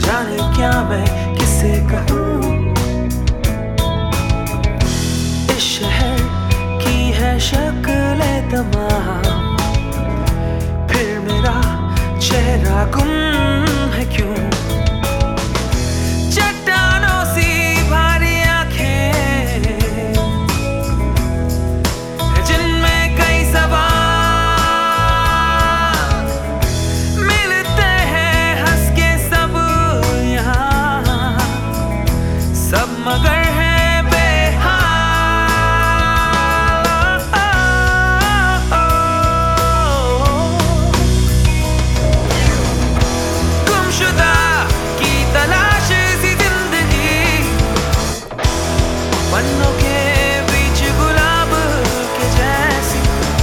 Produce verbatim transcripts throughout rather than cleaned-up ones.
जाने क्या मैं किसे कहूँ। इस शहर की है शक्लें तमाम, फिर मेरा चेहरा गुम है क्यों। चट्टानों सी भारी आंखें जिनमें कई सवाल मिलते हैं हंस के सब यहाँ, सब मगर पन्नों के बीच गुलाब के जैसी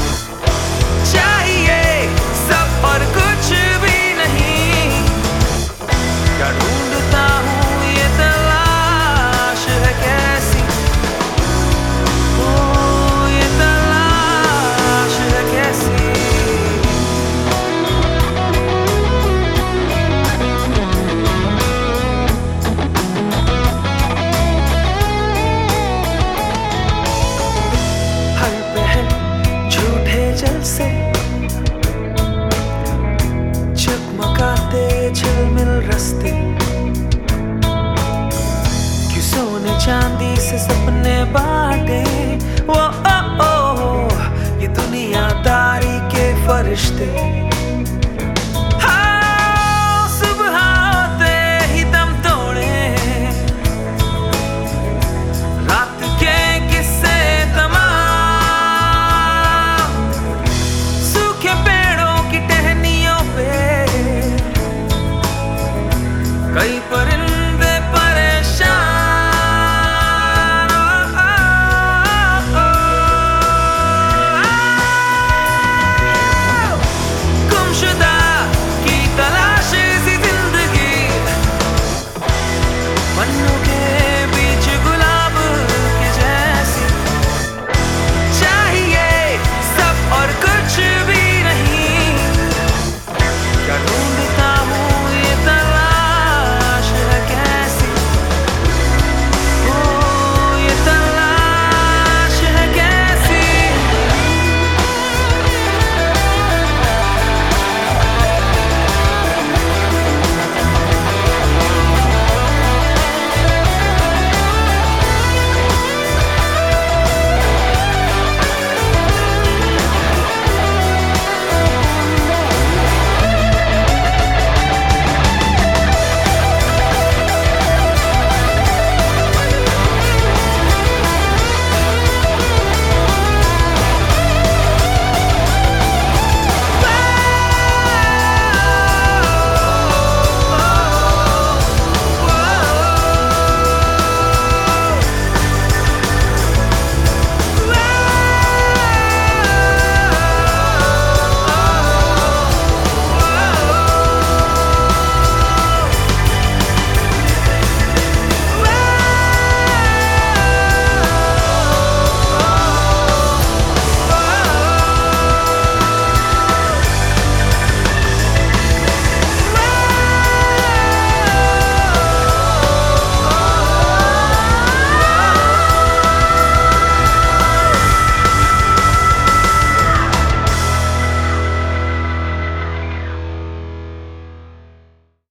चाहिए सब और कुछ भी नहीं। क्या ढूंढता हूँ ये तलाश है कैसी, ओ ये तलाश है कैसी। जल से चकमकाते झिलमिल रास्ते, क्यों सोने चांदी से सपने बांटे। ओ ओ ओ ये दुनियादारी के फरिश्ते। हाँ सुबह होते ही दम तोड़े रात के किस्से कई परिंदे